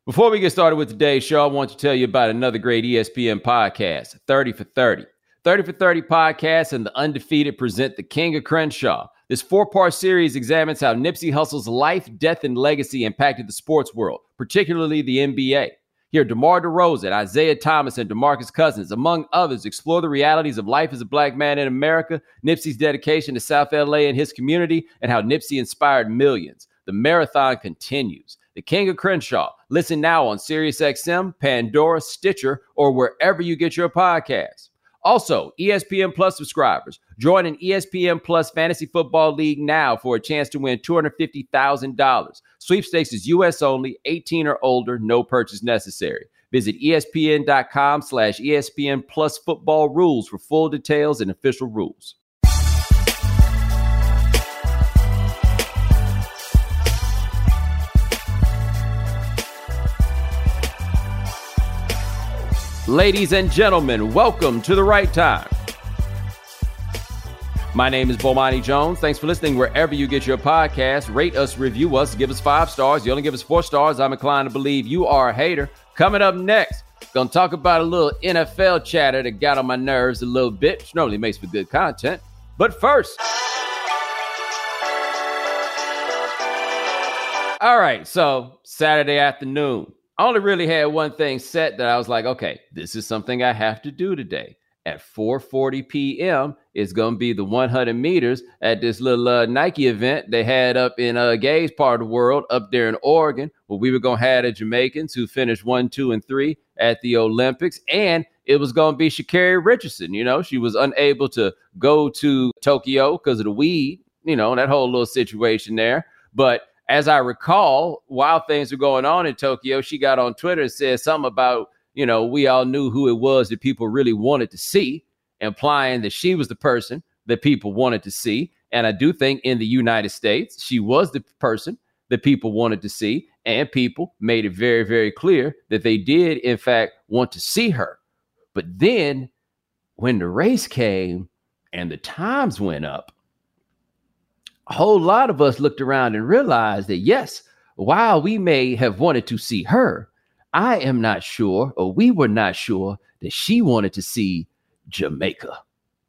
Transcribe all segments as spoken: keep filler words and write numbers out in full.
Before we get started with today's show, I want to tell you about another great E S P N podcast, thirty for thirty. thirty for thirty podcast and The Undefeated present The King of Crenshaw. This four-part series examines how Nipsey Hussle's life, death, and legacy impacted the sports world, particularly the N B A. Here, DeMar DeRozan, Isaiah Thomas, and DeMarcus Cousins, among others, explore the realities of life as a black man in America, Nipsey's dedication to South L A and his community, and how Nipsey inspired millions. The marathon continues. The King of Crenshaw. Listen now on SiriusXM, Pandora, Stitcher, or wherever you get your podcasts. Also, E S P N Plus subscribers, join an E S P N Plus Fantasy Football League now for a chance to win two hundred fifty thousand dollars. Sweepstakes is U S only, eighteen or older, no purchase necessary. Visit espn.com slash ESPN Plus Football Rules for full details and official rules. Ladies and gentlemen, welcome to The Right Time. My name is Bomani Jones. Thanks for listening wherever you get your podcast. Rate us, review us, give us five stars. You only give us four stars, I'm inclined to believe you are a hater. Coming up next, gonna talk about a little N F L chatter that got on my nerves a little bit, which normally makes for good content. But first, all right, so Saturday afternoon. I only really had one thing set that I was like, okay, this is something I have to do today. At four forty p.m., it's going to be the one hundred meters at this little uh, Nike event they had up in uh, Gay's part of the world, up there in Oregon, where we were going to have the Jamaicans who finished one, two, and three at the Olympics. And it was going to be Sha'Carri Richardson. You know, she was unable to go to Tokyo because of the weed, you know, that whole little situation there. But as I recall, while things were going on in Tokyo, she got on Twitter and said something about, you know, we all knew who it was that people really wanted to see, implying that she was the person that people wanted to see. And I do think in the United States, she was the person that people wanted to see. And people made it very, very clear that they did, in fact, want to see her. But then when the race came and the times went up, a whole lot of us looked around and realized that, yes, while we may have wanted to see her, I am not sure, or we were not sure, that she wanted to see Jamaica.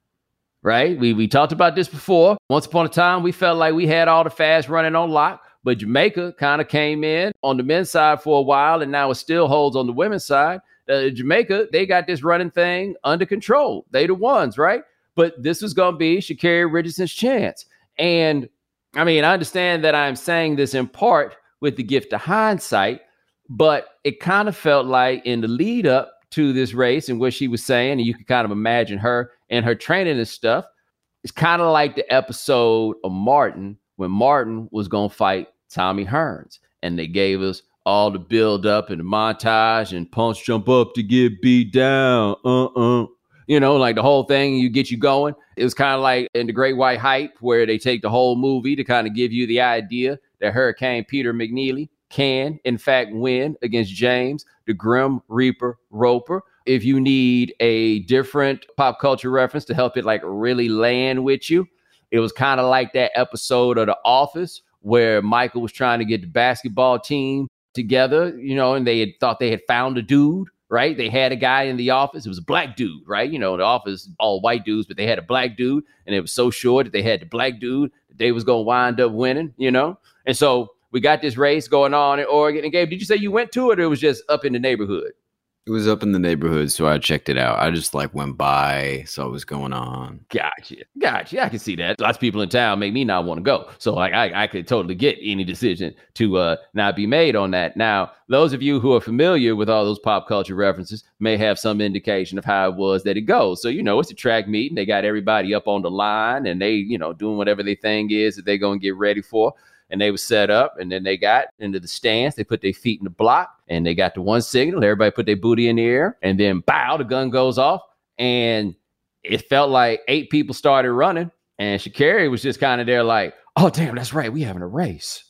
Right? We we talked about this before. Once upon a time, we felt like we had all the fast running on lock, but Jamaica kind of came in on the men's side for a while, and now it still holds on the women's side. Uh, Jamaica, they got this running thing under control. They the ones, right? But this was going to be Sha'Carri Richardson's chance. And I mean, I understand that I'm saying this in part with the gift of hindsight, but it kind of felt like in the lead up to this race and what she was saying, and you can kind of imagine her and her training and stuff, it's kind of like the episode of Martin when Martin was going to fight Tommy Hearns. And they gave us all the build up and the montage and punch jump up to get beat down. Uh-uh. You know, like the whole thing, you get you going. It was kind of like in The Great White Hype, where they take the whole movie to kind of give you the idea that Hurricane Peter McNeely can, in fact, win against James, the Grim Reaper Roper. If you need a different pop culture reference to help it like really land with you, it was kind of like that episode of The Office where Michael was trying to get the basketball team together, you know, and they had thought they had found a dude. Right? They had a guy in the office. It was a black dude, right? You know, the office, all white dudes, but they had a black dude. And it was so sure that they had the black dude that they was going to wind up winning, you know? And so we got this race going on in Oregon. And Gabe, did you say you went to it or it was just up in the neighborhood? It was up in the neighborhood, so I checked it out. I just like went by, saw what was going on. Gotcha. Gotcha. I can see that. Lots of people in town make me not want to go. So like I, I could totally get any decision to uh, not be made on that. Now, those of you who are familiar with all those pop culture references may have some indication of how it was that it goes. So, you know, it's a track meet and they got everybody up on the line and they, you know, doing whatever their thing is that they're going to get ready for. And they were set up and then they got into the stance. They put their feet in the block and they got the one signal. Everybody put their booty in the air and then bow, the gun goes off. And it felt like eight people started running and Sha'Carri was just kind of there like, oh, damn, that's right. We having a race.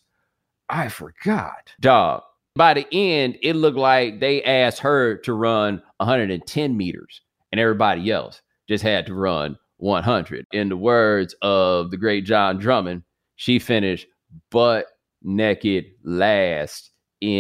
I forgot. Dog. By the end, it looked like they asked her to run one hundred ten meters and everybody else just had to run one hundred. In the words of the great John Drummond, she finished butt naked last in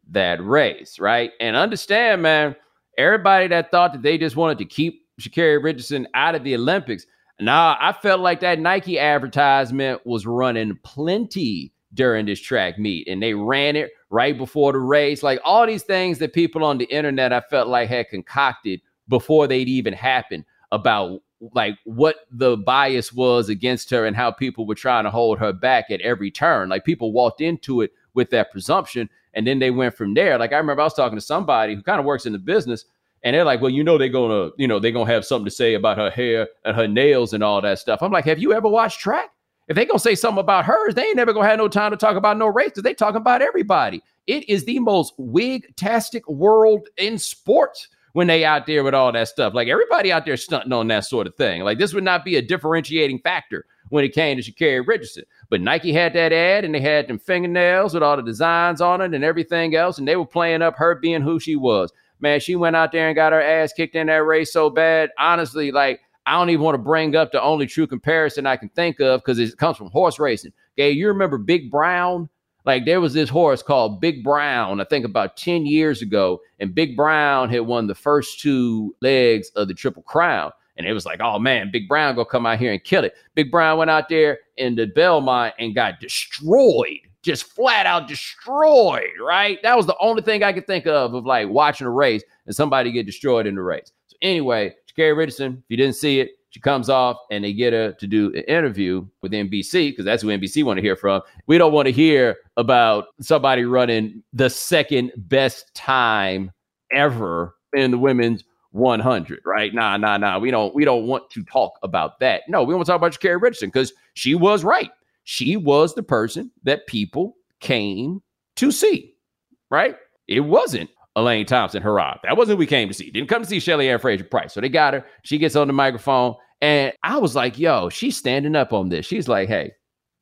that race, right? And understand, man, everybody that thought that they just wanted to keep Sha'Carri Richardson out of the Olympics, nah, I felt like that Nike advertisement was running plenty during this track meet, and they ran it right before the race. Like all these things that people on the internet, I felt like had concocted before they'd even happened about like what the bias was against her and how people were trying to hold her back at every turn. Like people walked into it with that presumption, and then they went from there. Like I remember I was talking to somebody who kind of works in the business, and they're like, well, you know, they're going to, you know, they're going to have something to say about her hair and her nails and all that stuff. I'm like, have you ever watched track? If they going to say something about hers, they ain't never going to have no time to talk about no race because they talking about everybody. It is the most wig-tastic world in sports when they out there with all that stuff. Like everybody out there stunting on that sort of thing. Like this would not be a differentiating factor when it came to Sha'Carri Richardson. But Nike had that ad and they had them fingernails with all the designs on it and everything else. And they were playing up her being who she was. Man, she went out there and got her ass kicked in that race so bad. Honestly, like, I don't even want to bring up the only true comparison I can think of because it comes from horse racing. Okay, you remember Big Brown? Like there was this horse called Big Brown, I think about ten years ago, and Big Brown had won the first two legs of the Triple Crown. And it was like, oh man, Big Brown gonna come out here and kill it. Big Brown went out there in the Belmont and got destroyed, just flat out destroyed, right? That was the only thing I could think of of like watching a race and somebody get destroyed in the race. So anyway, Sha'Carri Richardson, if you didn't see it, she comes off and they get her to do an interview with N B C because that's who N B C want to hear from. We don't want to hear about somebody running the second best time ever in the women's one hundred, right? Nah, nah, nah. We don't, we don't want to talk about that. No, we want to talk about Sha'Carri Richardson because she was right. She was the person that people came to see, right? It wasn't Elaine Thompson-Herah. That wasn't who we came to see. Didn't come to see Shelly-Ann Fraser-Price. So they got her. She gets on the microphone. And I was like, yo, she's standing up on this. She's like, hey,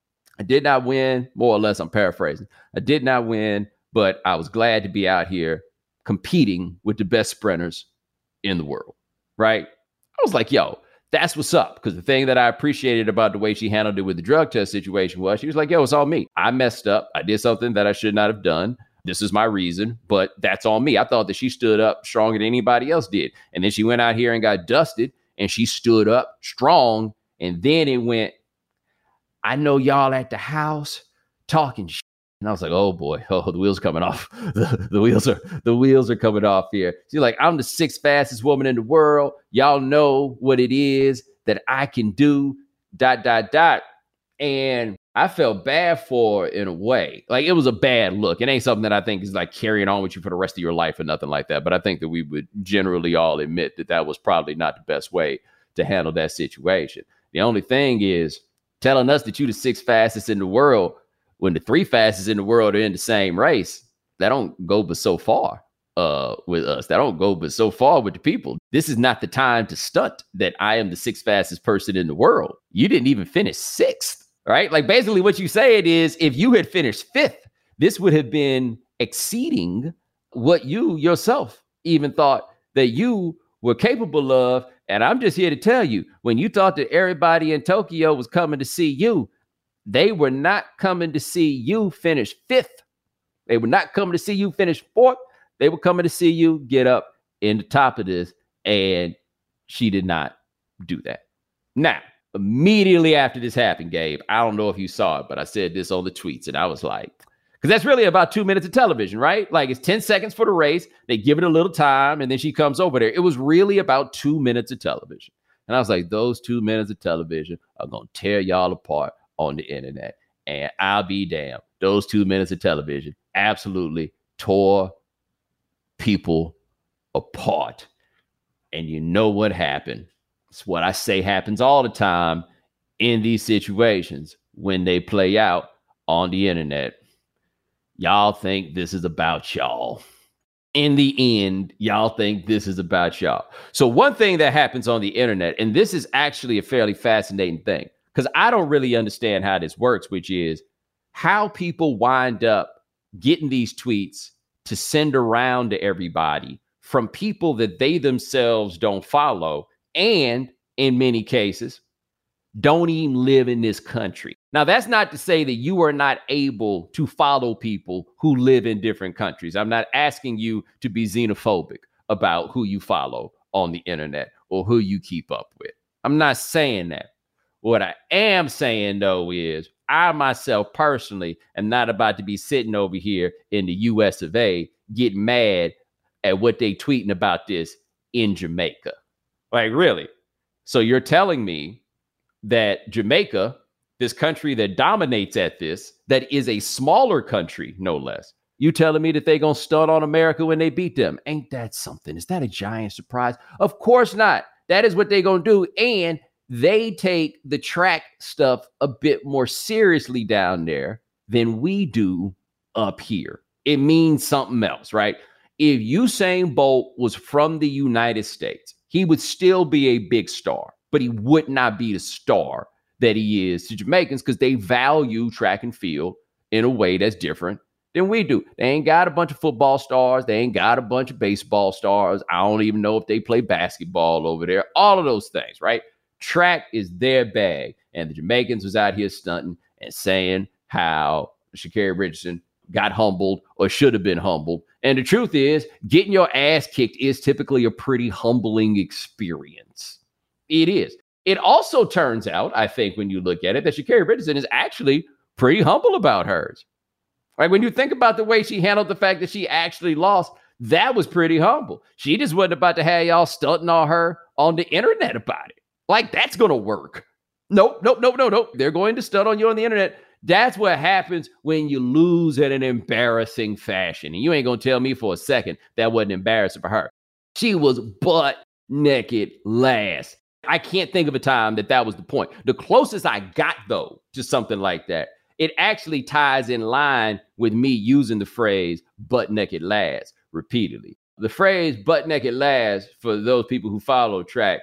I did not win. More or less, I'm paraphrasing. I did not win, but I was glad to be out here competing with the best sprinters in the world, right? I was like, yo, that's what's up. Because the thing that I appreciated about the way she handled it with the drug test situation was she was like, yo, it's all me. I messed up. I did something that I should not have done. This is my reason, but that's on me. I thought that she stood up stronger than anybody else did. And then she went out here and got dusted and she stood up strong. And then it went, I know y'all at the house talking shit. And I was like, oh boy, oh, the wheels coming off. The, the wheels are the wheels are coming off here. She's like, I'm the sixth fastest woman in the world. Y'all know what it is that I can do, dot, dot, dot. And I felt bad for her in a way. Like it was a bad look. It ain't something that I think is like carrying on with you for the rest of your life or nothing like that. But I think that we would generally all admit that that was probably not the best way to handle that situation. The only thing is telling us that you're the sixth fastest in the world when the three fastest in the world are in the same race. That don't go but so far uh, with us. That don't go but so far with the people. This is not the time to stunt that I am the sixth fastest person in the world. You didn't even finish sixth. Right? Like basically what you said is if you had finished fifth, this would have been exceeding what you yourself even thought that you were capable of. And I'm just here to tell you, when you thought that everybody in Tokyo was coming to see you, they were not coming to see you finish fifth. They were not coming to see you finish fourth. They were coming to see you get up in the top of this. And she did not do that. Now, immediately after this happened, Gabe, I don't know if you saw it, but I said this on the tweets and I was like, because that's really about two minutes of television, right? Like it's ten seconds for the race. They give it a little time and then she comes over there. It was really about two minutes of television. And I was like, those two minutes of television are going to tear y'all apart on the internet. And I'll be damned. Those two minutes of television absolutely tore people apart. And you know what happened? It's what I say happens all the time in these situations when they play out on the internet. Y'all think this is about y'all. In the end, y'all think this is about y'all. So one thing that happens on the internet, and this is actually a fairly fascinating thing, because I don't really understand how this works, which is how people wind up getting these tweets to send around to everybody from people that they themselves don't follow. And in many cases, don't even live in this country. Now, that's not to say that you are not able to follow people who live in different countries. I'm not asking you to be xenophobic about who you follow on the internet or who you keep up with. I'm not saying that. What I am saying, though, is I myself personally am not about to be sitting over here in the U S of A getting mad at what they tweeting about this in Jamaica. Like, really? So you're telling me that Jamaica, this country that dominates at this, that is a smaller country, no less, you telling me that they gonna stunt on America when they beat them? Ain't that something? Is that a giant surprise? Of course not. That is what they gonna do. And they take the track stuff a bit more seriously down there than we do up here. It means something else, right? If Usain Bolt was from the United States, he would still be a big star, but he would not be the star that he is to Jamaicans because they value track and field in a way that's different than we do. They ain't got a bunch of football stars. They ain't got a bunch of baseball stars. I don't even know if they play basketball over there. All of those things, right? Track is their bag. And the Jamaicans was out here stunting and saying how Sha'Carri Richardson got humbled or should have been humbled. And the truth is, getting your ass kicked is typically a pretty humbling experience. It is. It also turns out, I think, when you look at it, that Sha'Carri Richardson is actually pretty humble about hers. Like, when you think about the way she handled the fact that she actually lost, that was pretty humble. She just wasn't about to have y'all stunting on her on the internet about it. Like, that's going to work. Nope, nope, nope, nope, nope. They're going to stunt on you on the internet. That's what happens when you lose in an embarrassing fashion. And you ain't going to tell me for a second that wasn't embarrassing for her. She was butt naked last. I can't think of a time that that was the point. The closest I got, though, to something like that, it actually ties in line with me using the phrase butt naked last repeatedly. The phrase butt naked last, for those people who follow track,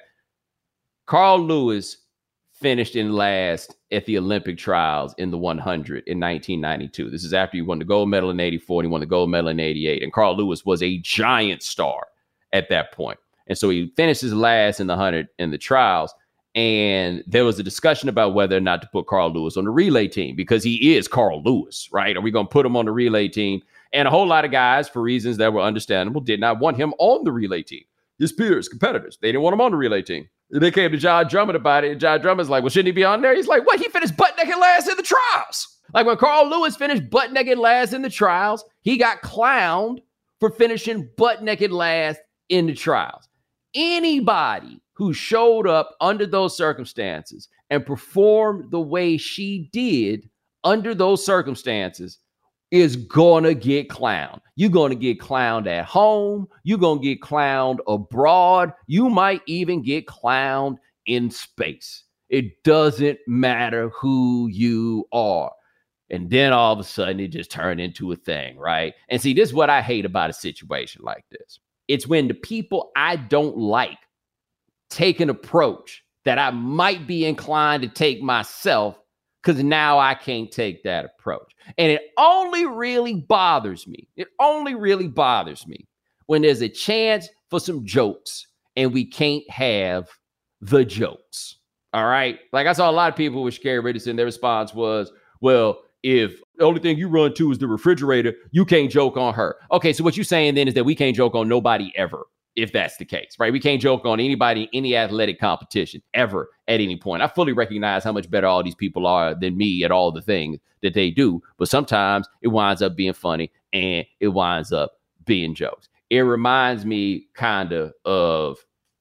Carl Lewis finished in last at the Olympic trials in the one hundred in nineteen ninety-two. This is after he won the gold medal in eighty-four and he won the gold medal in eighty-eight. And Carl Lewis was a giant star at that point. And so he finishes last in the one hundred in the trials. And there was a discussion about whether or not to put Carl Lewis on the relay team because he is Carl Lewis, right? Are we going to put him on the relay team? And a whole lot of guys, for reasons that were understandable, did not want him on the relay team. His peers, competitors, they didn't want him on the relay team. They came to John Drummond about it, and John Drummond's like, well, shouldn't he be on there? He's like, what? He finished butt naked last in the trials. Like, when Carl Lewis finished butt naked last in the trials, he got clowned for finishing butt naked last in the trials. Anybody who showed up under those circumstances and performed the way she did under those circumstances is gonna get clowned. You're gonna get clowned at home. You're gonna get clowned abroad. You might even get clowned in space. It doesn't matter who you are. And then all of a sudden it just turned into a thing, right? And see, this is what I hate about a situation like this. It's when the people I don't like take an approach that I might be inclined to take myself, because now I can't take that approach. And it only really bothers me. It only really bothers me when there's a chance for some jokes and we can't have the jokes. All right. Like, I saw a lot of people with Sha'Carri Richardson. Their response was, well, if the only thing you run to is the refrigerator, you can't joke on her. Okay. So what you're saying then is that we can't joke on nobody ever, if that's the case, right? We can't joke on anybody, any athletic competition ever at any point. I fully recognize how much better all these people are than me at all the things that they do. But sometimes it winds up being funny and it winds up being jokes. It reminds me kind of of,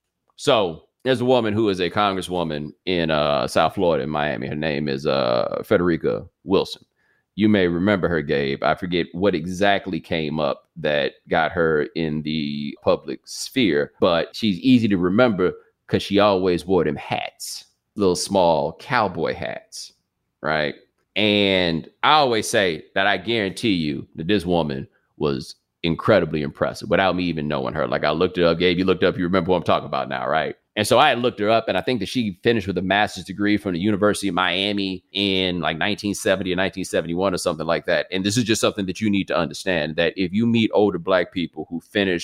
so there's a woman who is a congresswoman in uh, South Florida in Miami. Her name is uh, Frederica Wilson. You may remember her, Gabe. I forget what exactly came up that got her in the public sphere, but she's easy to remember because she always wore them hats, little small cowboy hats, right? And I always say that I guarantee you that this woman was incredibly impressive without me even knowing her. Like, I looked it up, Gabe, you looked up, you remember what I'm talking about now, right? And so I had looked her up, and I think that she finished with a master's degree from the University of Miami in like nineteen seventy or nineteen seventy-one or something like that. And this is just something that you need to understand, that if you meet older Black people who finished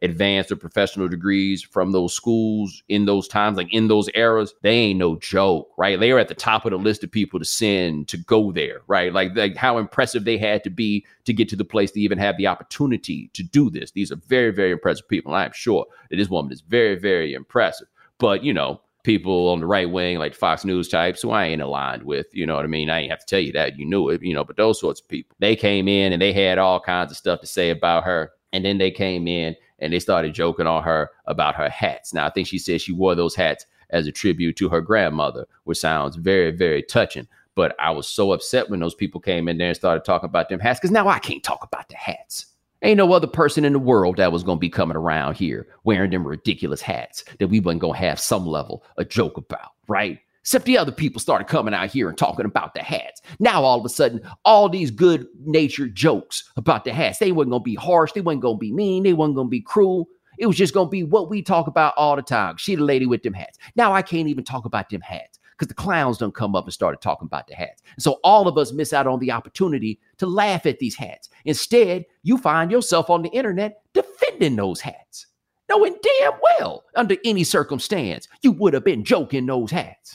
advanced or professional degrees from those schools in those times, like in those eras, they ain't no joke, right? They were at the top of the list of people to send to go there, right? Like, like how impressive they had to be to get to the place to even have the opportunity to do this. These are very, very impressive people. I'm sure that this woman is very, very impressive. But, you know, people on the right wing, like Fox News types, who I ain't aligned with, you know what I mean? I ain't have to tell you that. You knew it, you know, but those sorts of people, they came in and they had all kinds of stuff to say about her. And then they came in and they started joking on her about her hats. Now, I think she said she wore those hats as a tribute to her grandmother, which sounds very, very touching. But I was so upset when those people came in there and started talking about them hats, because now I can't talk about the hats. Ain't no other person in the world that was going to be coming around here wearing them ridiculous hats that we wasn't going to have some level of joke about, right? Except the other people started coming out here and talking about the hats. Now, all of a sudden, all these good-natured jokes about the hats, they wasn't going to be harsh. They wasn't going to be mean. They wasn't going to be cruel. It was just going to be what we talk about all the time. She the lady with them hats. Now I can't even talk about them hats because the clowns done come up and started talking about the hats. And so all of us miss out on the opportunity to laugh at these hats. Instead, you find yourself on the internet defending those hats, knowing damn well under any circumstance you would have been joking those hats.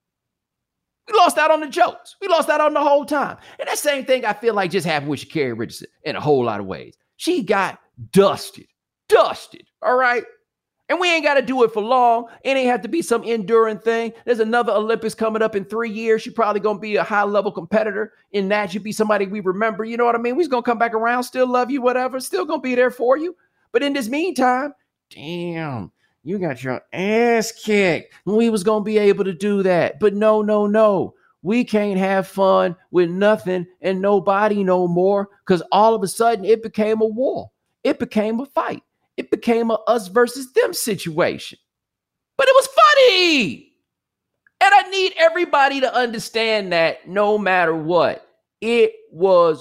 We lost out on the jokes. We lost out on the whole time. And that same thing I feel like just happened with Sha'Carri Richardson in a whole lot of ways. She got dusted, dusted, all right? And we ain't got to do it for long. It ain't have to be some enduring thing. There's another Olympics coming up in three years. She's probably going to be a high-level competitor in that. She'd be somebody we remember. You know what I mean? We's going to come back around, still love you, whatever. Still going to be there for you. But in this meantime, damn, you got your ass kicked. We was going to be able to do that. But no, no, no. We can't have fun with nothing and nobody no more, because all of a sudden it became a war. It became a fight. It became a us versus them situation. But it was funny. And I need everybody to understand that no matter what, it was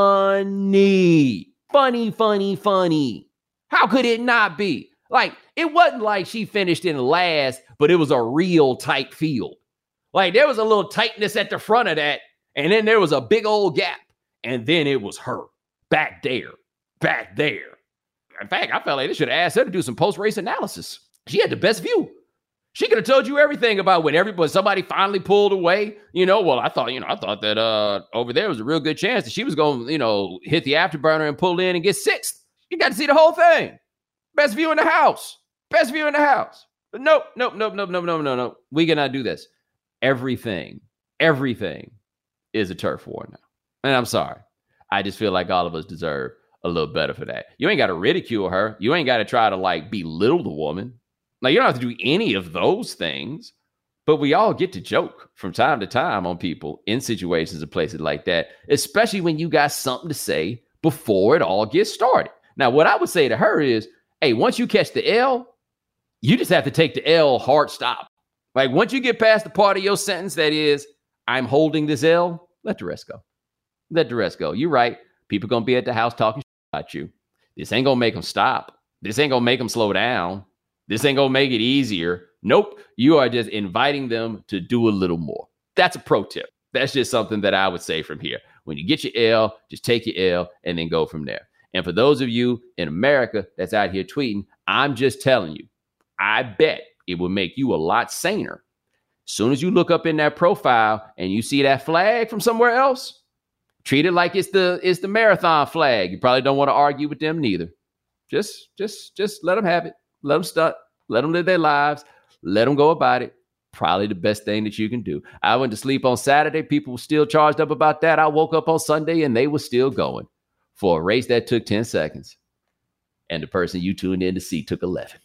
funny. Funny, funny, funny. How could it not be? Like, it wasn't like she finished in last, but it was a real tight field. Like, there was a little tightness at the front of that, and then there was a big old gap, and then it was her back there, back there. In fact, I felt like they should have asked her to do some post-race analysis. She had the best view. She could have told you everything about when everybody, somebody finally pulled away. You know, well, I thought, you know, I thought that uh, over there was a real good chance that she was going to, you know, hit the afterburner and pull in and get sixth. You got to see the whole thing. Best view in the house. Best view in the house. But nope, nope, nope, nope, nope, nope, nope, nope. We cannot do this. Everything, everything is a turf war now. And I'm sorry. I just feel like all of us deserve a little better for that. You ain't got to ridicule her. You ain't got to try to like belittle the woman. Like, you don't have to do any of those things, but we all get to joke from time to time on people in situations and places like that, especially when you got something to say before it all gets started. Now, what I would say to her is, hey, once you catch the L, you just have to take the L hard stop. Like, once you get past the part of your sentence that is, I'm holding this L, let the rest go. Let the rest go. You're right. People going to be at the house talking about you. This ain't going to make them stop. This ain't going to make them slow down. This ain't going to make it easier. Nope. You are just inviting them to do a little more. That's a pro tip. That's just something that I would say from here. When you get your L, just take your L and then go from there. And for those of you in America that's out here tweeting, I'm just telling you, I bet it will make you a lot saner. As soon as you look up in that profile and you see that flag from somewhere else, treat it like it's the it's the marathon flag. You probably don't want to argue with them neither. Just, just, just let them have it. Let them stunt. Let them live their lives. Let them go about it. Probably the best thing that you can do. I went to sleep on Saturday. People were still charged up about that. I woke up on Sunday and they were still going for a race that took ten seconds. And the person you tuned in to see took eleven.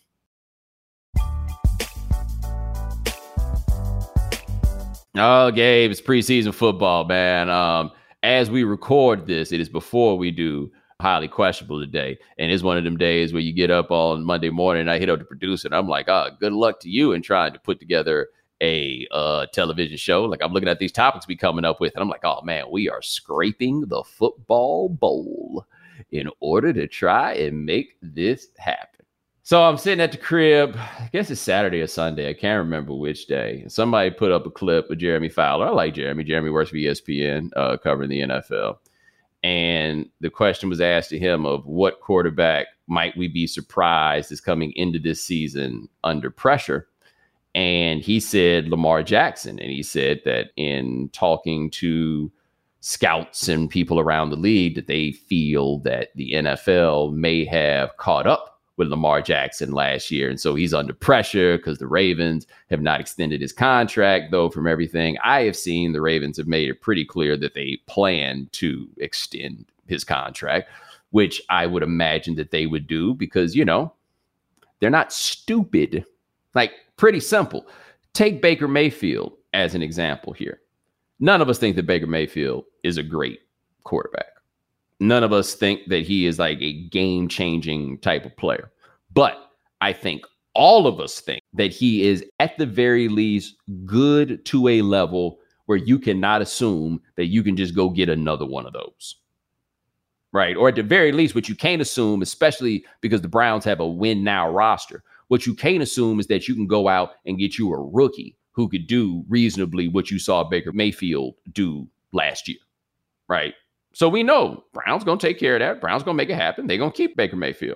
Oh, Gabe, it's preseason football, man. Um, as we record this, it is before we do Highly Questionable today. And it's one of them days where you get up on Monday morning and I hit up the producer and I'm like, oh, good luck to you in trying to put together a uh, television show. Like, I'm looking at these topics we coming up with and I'm like, oh, man, we are scraping the football bowl in order to try and make this happen. So I'm sitting at the crib, I guess it's Saturday or Sunday. I can't remember which day. Somebody put up a clip of Jeremy Fowler. I like Jeremy. Jeremy works for E S P N, uh, covering the N F L. And the question was asked to him of what quarterback might we be surprised is coming into this season under pressure. And he said Lamar Jackson. And he said that in talking to scouts and people around the league, that they feel that the N F L may have caught up with Lamar Jackson last year. And so he's under pressure because the Ravens have not extended his contract, though from everything I have seen, the Ravens have made it pretty clear that they plan to extend his contract, which I would imagine that they would do because, you know, they're not stupid. Like, pretty simple. Take Baker Mayfield as an example here. None of us think that Baker Mayfield is a great quarterback. None of us think that he is like a game-changing type of player. But I think all of us think that he is at the very least good to a level where you cannot assume that you can just go get another one of those. Right? Or at the very least, what you can't assume, especially because the Browns have a win now roster, what you can't assume is that you can go out and get you a rookie who could do reasonably what you saw Baker Mayfield do last year. Right? So we know Brown's going to take care of that. Brown's going to make it happen. They're going to keep Baker Mayfield.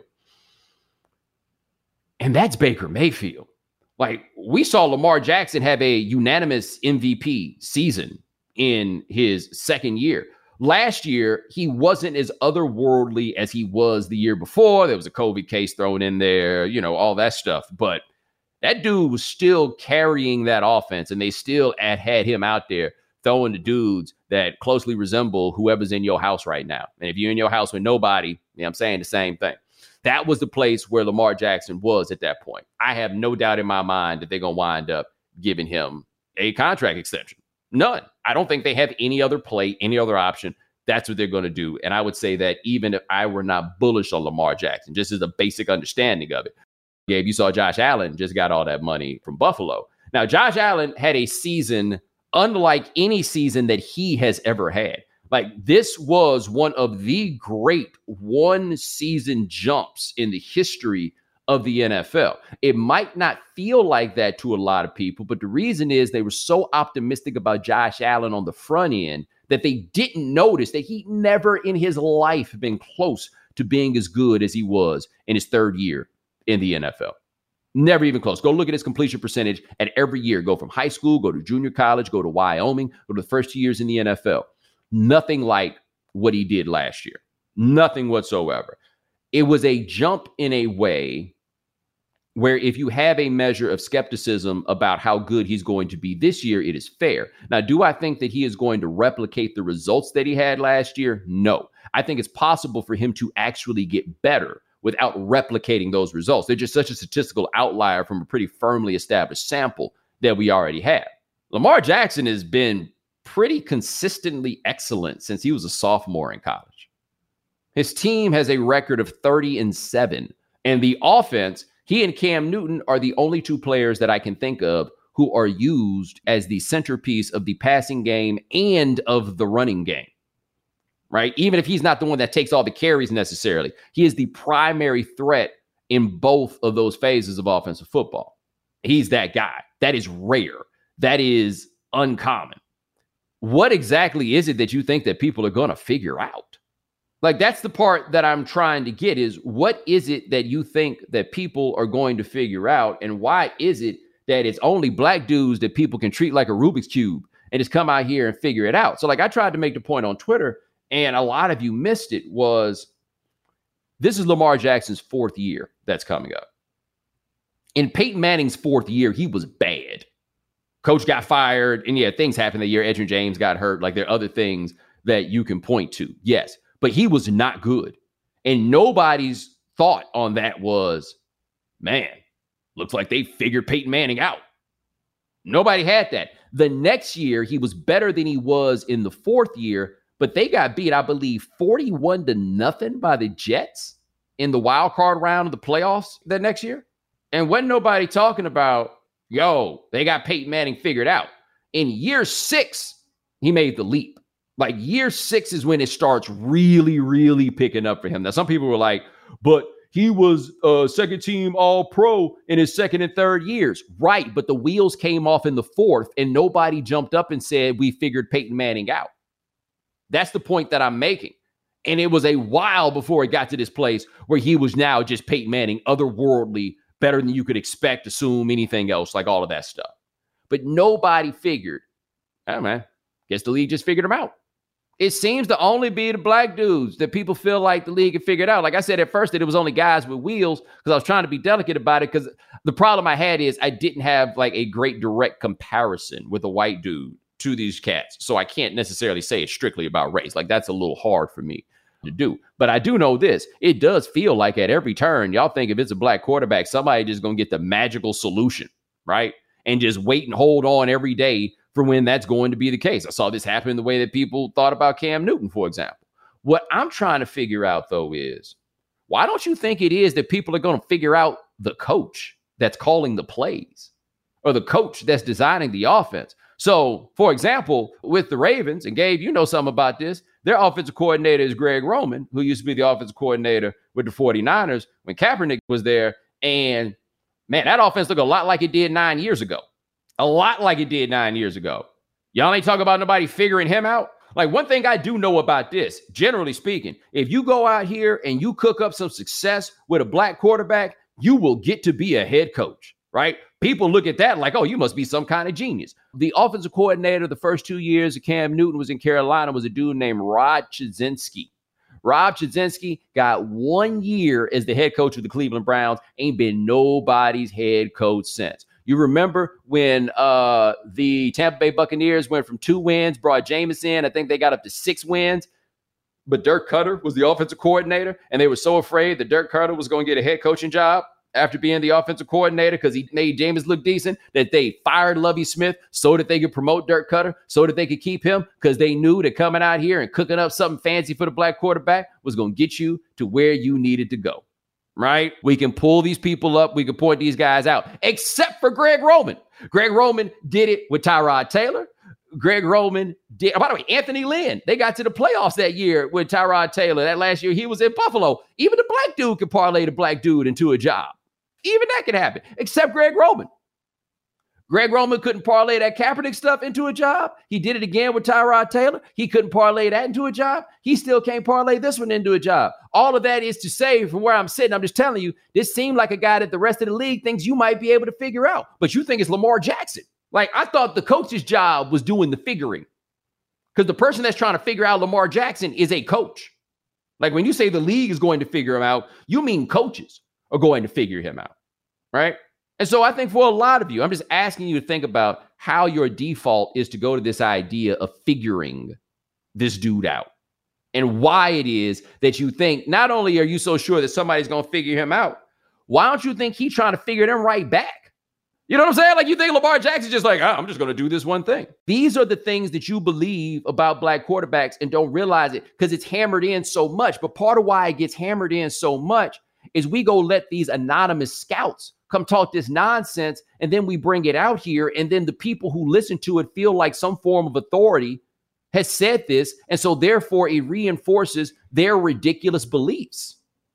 And that's Baker Mayfield. Like, we saw Lamar Jackson have a unanimous M V P season in his second year. Last year, he wasn't as otherworldly as he was the year before. There was a COVID case thrown in there, you know, all that stuff. But that dude was still carrying that offense, and they still had, had him out there throwing the dudes that closely resemble whoever's in your house right now. And if you're in your house with nobody, you know, I'm saying the same thing. That was the place where Lamar Jackson was at that point. I have no doubt in my mind that they're going to wind up giving him a contract extension. None. I don't think they have any other play, any other option. That's what they're going to do. And I would say that even if I were not bullish on Lamar Jackson, just as a basic understanding of it. Gabe, you saw Josh Allen just got all that money from Buffalo. Now, Josh Allen had a season unlike any season that he has ever had. Like, this was one of the great one-season jumps in the history of the N F L. It might not feel like that to a lot of people, but the reason is they were so optimistic about Josh Allen on the front end that they didn't notice that he never in his life been close to being as good as he was in his third year in the N F L. Never even close. Go look at his completion percentage at every year. Go from high school, go to junior college, go to Wyoming, go to the first two years in the N F L. Nothing like what he did last year. Nothing whatsoever. It was a jump in a way where if you have a measure of skepticism about how good he's going to be this year, it is fair. Now, do I think that he is going to replicate the results that he had last year? No. I think it's possible for him to actually get better without replicating those results. They're just such a statistical outlier from a pretty firmly established sample that we already have. Lamar Jackson has been pretty consistently excellent since he was a sophomore in college. His team has a record of thirty and seven, and the offense, he and Cam Newton are the only two players that I can think of who are used as the centerpiece of the passing game and of the running game, right? Even if he's not the one that takes all the carries necessarily, he is the primary threat in both of those phases of offensive football. He's that guy. That is rare. That is uncommon. What exactly is it that you think that people are going to figure out? Like, that's the part that I'm trying to get is, what is it that you think that people are going to figure out? And why is it that it's only black dudes that people can treat like a Rubik's Cube and just come out here and figure it out? So, like, I tried to make the point on Twitter, and a lot of you missed it, was this is Lamar Jackson's fourth year that's coming up. In Peyton Manning's fourth year, he was bad. Coach got fired, and yeah, things happened that year. Edgerrin James got hurt. Like, there are other things that you can point to. Yes. But he was not good. And nobody's thought on that was, man, looks like they figured Peyton Manning out. Nobody had that. The next year, he was better than he was in the fourth year, but they got beat, I believe, forty-one to nothing by the Jets in the wild card round of the playoffs that next year. And wasn't nobody talking about, yo, they got Peyton Manning figured out. In year six, he made the leap. Like, year six is when it starts really, really picking up for him. Now, some people were like, but he was a second team all pro in his second and third years. Right. But the wheels came off in the fourth and nobody jumped up and said, we figured Peyton Manning out. That's the point that I'm making. And it was a while before it got to this place where he was now just Peyton Manning, otherworldly, better than you could expect, assume, anything else, like all of that stuff. But nobody figured, oh man, guess the league just figured him out. It seems to only be the black dudes that people feel like the league had figured out. Like I said at first, that it was only guys with wheels, because I was trying to be delicate about it, because the problem I had is I didn't have like a great direct comparison with a white dude to these cats. So I can't necessarily say it's strictly about race. Like that's a little hard for me to do. But I do know this. It does feel like at every turn, y'all think if it's a black quarterback, somebody just going to get the magical solution, right? And just wait and hold on every day for when that's going to be the case. I saw this happen in the way that people thought about Cam Newton, for example. What I'm trying to figure out, though, is why don't you think it is that people are going to figure out the coach that's calling the plays or the coach that's designing the offense? So, for example, with the Ravens, and Gabe, you know something about this, their offensive coordinator is Greg Roman, who used to be the offensive coordinator with the 49ers when Kaepernick was there. And, man, that offense looked a lot like it did nine years ago. A lot like it did nine years ago. Y'all ain't talking about nobody figuring him out. Like, one thing I do know about this, generally speaking, if you go out here and you cook up some success with a black quarterback, you will get to be a head coach, right? People look at that like, oh, you must be some kind of genius. The offensive coordinator the first two years of Cam Newton was in Carolina was a dude named Rod Chudzinski. Rob Chudzinski got one year as the head coach of the Cleveland Browns, ain't been nobody's head coach since. You remember when uh, the Tampa Bay Buccaneers went from two wins, brought Jameis in. I think they got up to six wins. But Dirk Cutter was the offensive coordinator, and they were so afraid that Dirk Cutter was going to get a head coaching job after being the offensive coordinator because he made Jameis look decent, that they fired Lovie Smith so that they could promote Dirk Cutter, so that they could keep him, because they knew that coming out here and cooking up something fancy for the black quarterback was going to get you to where you needed to go. Right? We can pull these people up. We can point these guys out, except for Greg Roman. Greg Roman did it with Tyrod Taylor. Greg Roman did, by the way, Anthony Lynn. They got to the playoffs that year with Tyrod Taylor. That last year he was in Buffalo. Even the black dude could parlay the black dude into a job. Even that could happen, except Greg Roman. Greg Roman couldn't parlay that Kaepernick stuff into a job. He did it again with Tyrod Taylor. He couldn't parlay that into a job. He still can't parlay this one into a job. All of that is to say, from where I'm sitting, I'm just telling you, this seemed like a guy that the rest of the league thinks you might be able to figure out. But you think it's Lamar Jackson. Like, I thought the coach's job was doing the figuring. Because the person that's trying to figure out Lamar Jackson is a coach. Like, when you say the league is going to figure him out, you mean coaches are going to figure him out, right? And so I think for a lot of you, I'm just asking you to think about how your default is to go to this idea of figuring this dude out, and why it is that you think not only are you so sure that somebody's going to figure him out, why don't you think he's trying to figure them right back? You know what I'm saying? Like, you think Lamar Jackson's just like, oh, I'm just going to do this one thing. These are the things that you believe about black quarterbacks and don't realize it because it's hammered in so much. But part of why it gets hammered in so much is we go let these anonymous scouts come talk this nonsense, and then we bring it out here, and then the people who listen to it feel like some form of authority has said this, and so therefore it reinforces their ridiculous beliefs.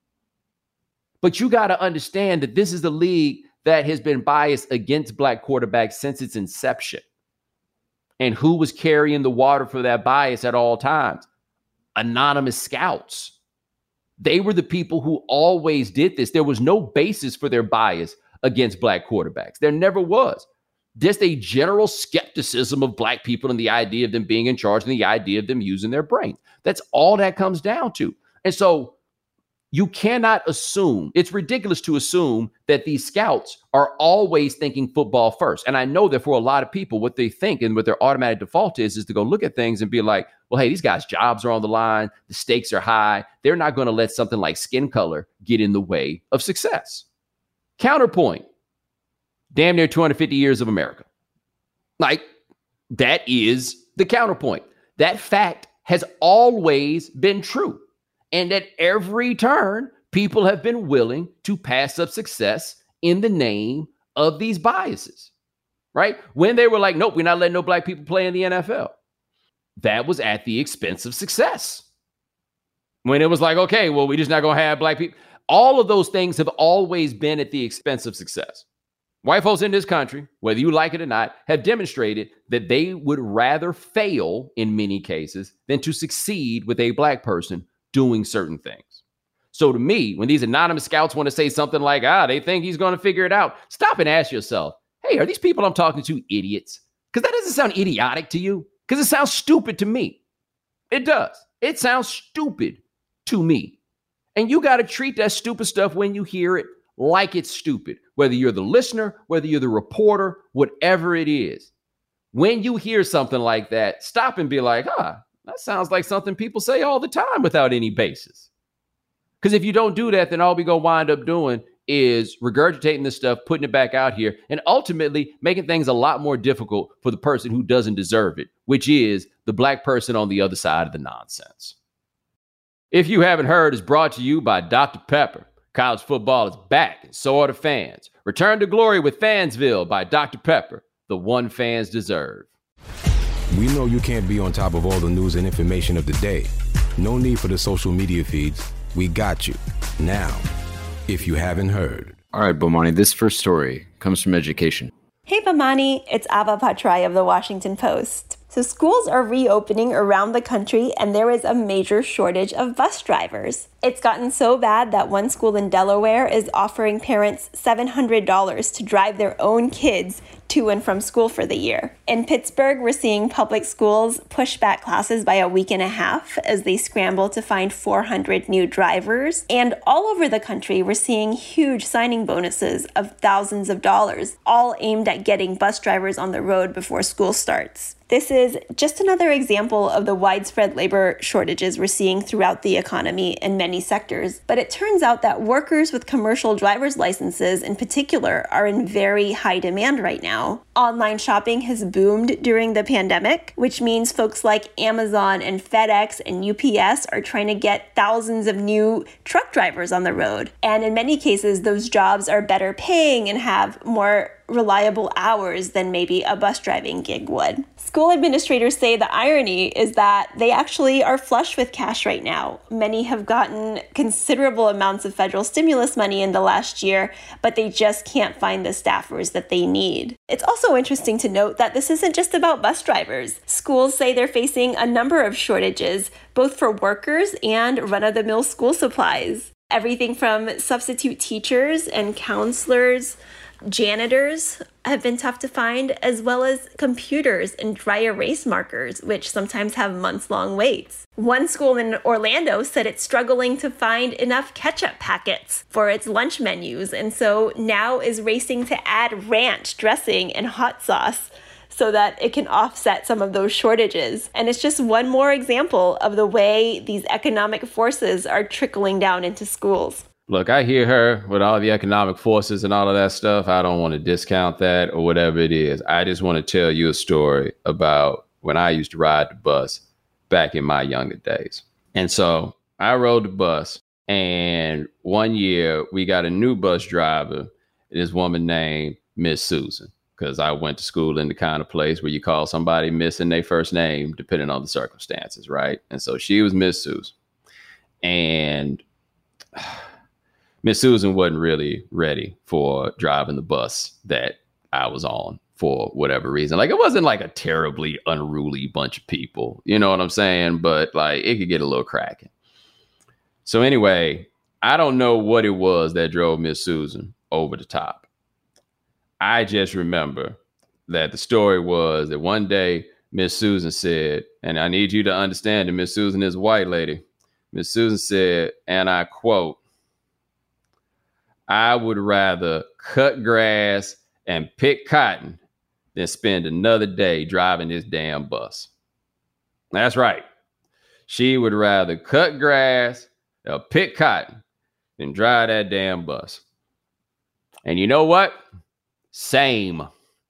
But you got to understand that this is the league that has been biased against black quarterbacks since its inception. And who was carrying the water for that bias at all times? Anonymous scouts. They were the people who always did this. There was no basis for their bias against black quarterbacks. There never was. Just a general skepticism of black people and the idea of them being in charge and the idea of them using their brains. That's all that comes down to. And so you cannot assume, it's ridiculous to assume that these scouts are always thinking football first. And I know that for a lot of people, what they think and what their automatic default is, is to go look at things and be like, well, hey, these guys' jobs are on the line. The stakes are high. They're not going to let something like skin color get in the way of success. Counterpoint, damn near two hundred fifty years of America. Like, that is the counterpoint. That fact has always been true. And at every turn, people have been willing to pass up success in the name of these biases, right? When they were like, nope, we're not letting no black people play in the N F L. That was at the expense of success. When it was like, okay, well, we're just not going to have black people. All of those things have always been at the expense of success. White folks in this country, whether you like it or not, have demonstrated that they would rather fail in many cases than to succeed with a black person doing certain things. So to me, when these anonymous scouts want to say something like, ah, they think he's going to figure it out, stop and ask yourself, hey, are these people I'm talking to idiots? Because that doesn't sound idiotic to you. Because it sounds stupid to me. It does. It sounds stupid to me. And you got to treat that stupid stuff when you hear it like it's stupid, whether you're the listener, whether you're the reporter, whatever it is. When you hear something like that, stop and be like, ah, that sounds like something people say all the time without any basis. Because if you don't do that, then all we going to wind up doing is regurgitating this stuff, putting it back out here, and ultimately making things a lot more difficult for the person who doesn't deserve it, which is the black person on the other side of the nonsense. If You Haven't Heard is brought to you by Doctor Pepper. College football is back, and so are the fans. Return to glory with Fansville by Doctor Pepper, the one fans deserve. We know you can't be on top of all the news and information of the day. No need for the social media feeds. We got you. Now, if you haven't heard. All right, Bomani, this first story comes from education. Hey, Bomani, it's Ava Patrai of the Washington Post. So schools are reopening around the country, and there is a major shortage of bus drivers. It's gotten so bad that one school in Delaware is offering parents seven hundred dollars to drive their own kids to and from school for the year. In Pittsburgh, we're seeing public schools push back classes by a week and a half as they scramble to find four hundred new drivers. And all over the country, we're seeing huge signing bonuses of thousands of dollars, all aimed at getting bus drivers on the road before school starts. This is just another example of the widespread labor shortages we're seeing throughout the economy in many sectors. But it turns out that workers with commercial driver's licenses in particular are in very high demand right now. Online shopping has boomed during the pandemic, which means folks like Amazon and FedEx and U P S are trying to get thousands of new truck drivers on the road. And in many cases, those jobs are better paying and have more reliable hours than maybe a bus driving gig would. School administrators say the irony is that they actually are flush with cash right now. Many have gotten considerable amounts of federal stimulus money in the last year, but they just can't find the staffers that they need. It's also interesting to note that this isn't just about bus drivers. Schools say they're facing a number of shortages, both for workers and run-of-the-mill school supplies. Everything from substitute teachers and counselors, janitors have been tough to find, as well as computers and dry erase markers, which sometimes have months-long waits. One school in Orlando said it's struggling to find enough ketchup packets for its lunch menus, and so now is racing to add ranch dressing and hot sauce so that it can offset some of those shortages. And it's just one more example of the way these economic forces are trickling down into schools. Look, I hear her with all the economic forces and all of that stuff. I don't want to discount that or whatever it is. I just want to tell you a story about when I used to ride the bus back in my younger days. And so I rode the bus, and one year we got a new bus driver, this woman named Miss Susan, because I went to school in the kind of place where you call somebody Miss in their first name, depending on the circumstances, right? And so she was Miss Susan. And Miss Susan wasn't really ready for driving the bus that I was on for whatever reason. Like, it wasn't like a terribly unruly bunch of people, you know what I'm saying? But like, it could get a little cracking. So anyway, I don't know what it was that drove Miss Susan over the top. I just remember that the story was that one day Miss Susan said, and I need you to understand that Miss Susan is a white lady. Miss Susan said, and I quote, "I would rather cut grass and pick cotton than spend another day driving this damn bus." That's right. She would rather cut grass or pick cotton than drive that damn bus. And you know what? Same.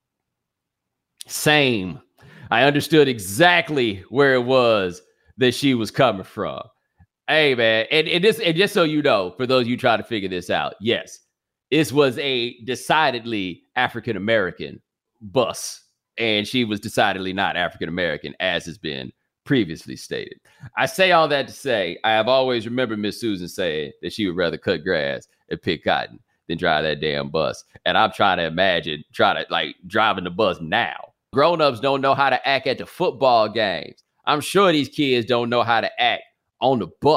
Same. I understood exactly where it was that she was coming from. Hey, man, and, and, this, and just so you know, for those of you trying to figure this out, yes, this was a decidedly African-American bus, and she was decidedly not African-American, as has been previously stated. I say all that to say, I have always remembered Miss Susan saying that she would rather cut grass and pick cotton than drive that damn bus. And I'm trying to imagine, try to like driving the bus now. Grown-ups don't know how to act at the football games. I'm sure these kids don't know how to act on the bus.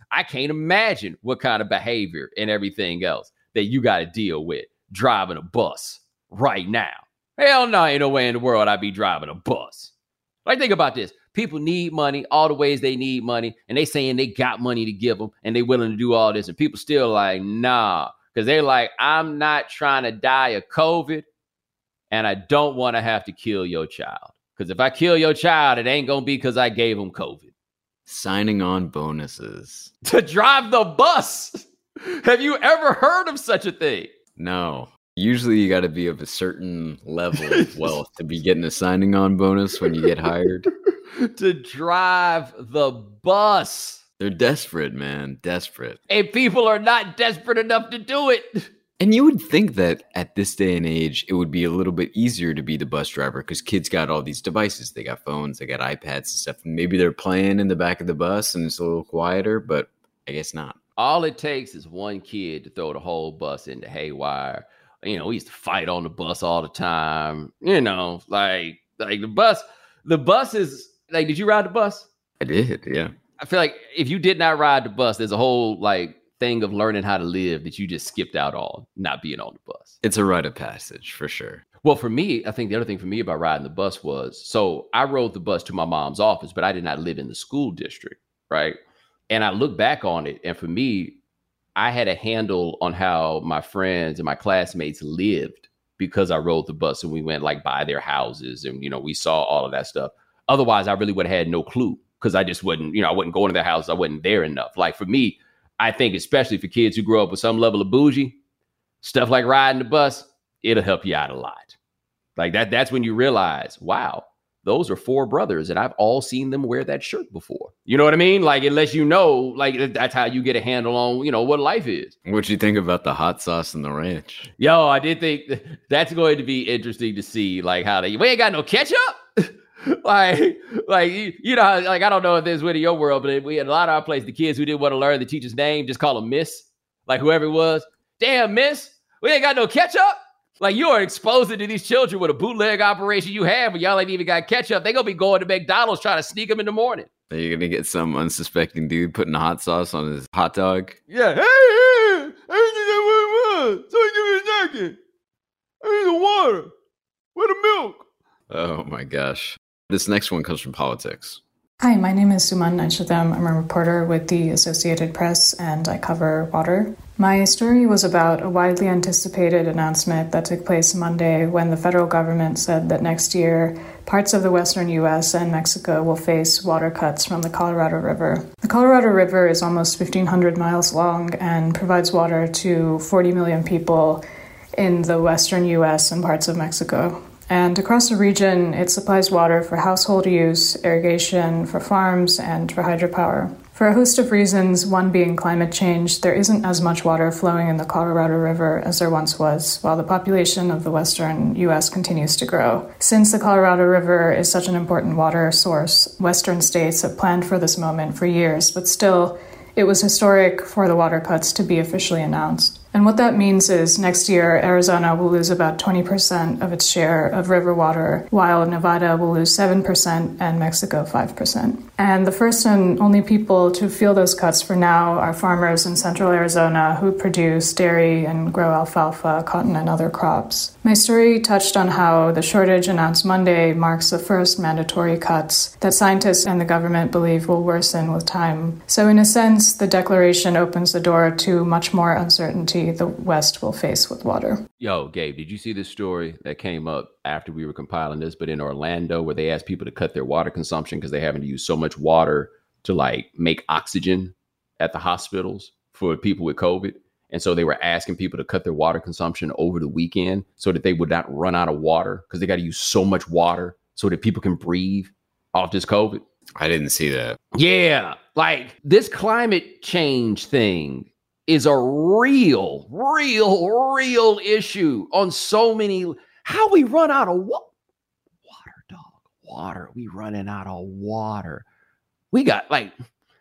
I can't imagine what kind of behavior and everything else that you got to deal with driving a bus right now. Hell no, ain't no way in the world I'd be driving a bus. Like, think about this. People need money, all the ways they need money, and they saying they got money to give them, and they willing to do all this, and people still like, nah, because they're like, I'm not trying to die of COVID, and I don't want to have to kill your child. Because if I kill your child, it ain't going to be because I gave them COVID. Signing on bonuses. To drive the bus. Have you ever heard of such a thing? No. Usually you got to be of a certain level of wealth to be getting a signing on bonus when you get hired. To drive the bus. They're desperate, man. Desperate. And people are not desperate enough to do it. And you would think that at this day and age, it would be a little bit easier to be the bus driver because kids got all these devices. They got phones, they got iPads and stuff. And maybe they're playing in the back of the bus and it's a little quieter, but I guess not. All it takes is one kid to throw the whole bus into haywire. You know, we used to fight on the bus all the time. You know, like, like the bus, the bus is like, did you ride the bus? I did, yeah. I feel like if you did not ride the bus, there's a whole like thing of learning how to live that you just skipped out on, not being on the bus. It's a rite of passage for sure. Well, for me, I think the other thing for me about riding the bus was, so I rode the bus to my mom's office, but I did not live in the school district, right? And I look back on it, and for me, I had a handle on how my friends and my classmates lived because I rode the bus and we went like by their houses and, you know, we saw all of that stuff. Otherwise, I really would have had no clue because I just wasn't, you know, I wasn't going to their house. I wasn't there enough. Like for me, I think especially for kids who grow up with some level of bougie, stuff like riding the bus, it'll help you out a lot. Like that, that's when you realize, wow, those are four brothers and I've all seen them wear that shirt before. You know what I mean? Like, unless you know, like that's how you get a handle on, you know, what life is. What'd you think about the hot sauce and the ranch? Yo, I did think that's going to be interesting to see, like how they, we ain't got no ketchup. like, like, you, you know, like, I don't know if this was in your world, but we had a lot of our place, the kids who didn't want to learn the teacher's name, just call them Miss, like whoever it was. Damn, Miss, we ain't got no ketchup. Like, you are exposing to these children with a bootleg operation you have, but y'all ain't even got ketchup. They gonna be going to McDonald's trying to sneak them in the morning. Are you gonna get some unsuspecting dude putting hot sauce on his hot dog? Yeah. Hey, hey, I didn't know what it was. Somebody give me a napkin. I need the water. Where the milk? Oh my gosh. This next one comes from politics. Hi, my name is Suman Naishadam. I'm a reporter with the Associated Press, and I cover water. My story was about a widely anticipated announcement that took place Monday when the federal government said that next year, parts of the western U S and Mexico will face water cuts from the Colorado River. The Colorado River is almost fifteen hundred miles long and provides water to forty million people in the western U S and parts of Mexico. And across the region, it supplies water for household use, irrigation, for farms, and for hydropower. For a host of reasons, one being climate change, there isn't as much water flowing in the Colorado River as there once was, while the population of the western U S continues to grow. Since the Colorado River is such an important water source, western states have planned for this moment for years, but still, it was historic for the water cuts to be officially announced. And what that means is next year, Arizona will lose about twenty percent of its share of river water, while Nevada will lose seven percent and Mexico five percent. And the first and only people to feel those cuts for now are farmers in central Arizona who produce dairy and grow alfalfa, cotton, and other crops. My story touched on how the shortage announced Monday marks the first mandatory cuts that scientists and the government believe will worsen with time. So in a sense, the declaration opens the door to much more uncertainty the West will face with water. Yo, Gabe, did you see this story that came up after we were compiling this, but in Orlando, where they asked people to cut their water consumption because they're having to use so much water to like make oxygen at the hospitals for people with COVID. And so they were asking people to cut their water consumption over the weekend so that they would not run out of water because they got to use so much water so that people can breathe off this COVID. I didn't see that. Yeah, like this climate change thing is a real, real, real issue on so many. How we run out of wa- water, dog. Water. We running out of water. We got like,